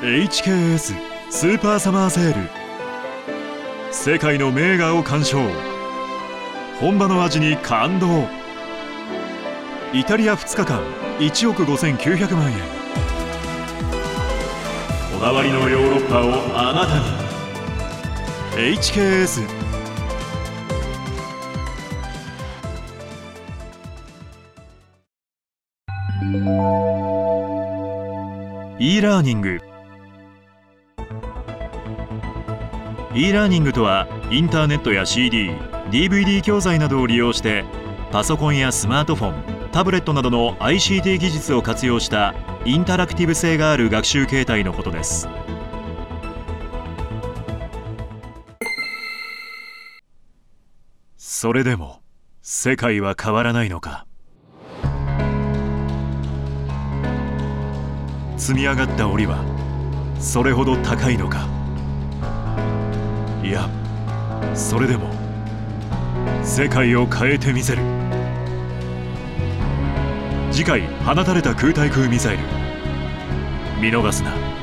HKS スーパーサマーセール。世界の名画を鑑賞、本場の味に感動。イタリア2日間1億5900万円。こだわりのヨーロッパをあなたに。 HKS。 e ラーニング。e ラーニングとは、インターネットや CD、DVD 教材などを利用してパソコンやスマートフォン、タブレットなどの ICT 技術を活用したインタラクティブ性がある学習形態のことです。それでも世界は変わらないのか。積み上がった檻はそれほど高いのか。いや、それでも世界を変えてみせる。次回、放たれた空対空ミサイル。見逃すな。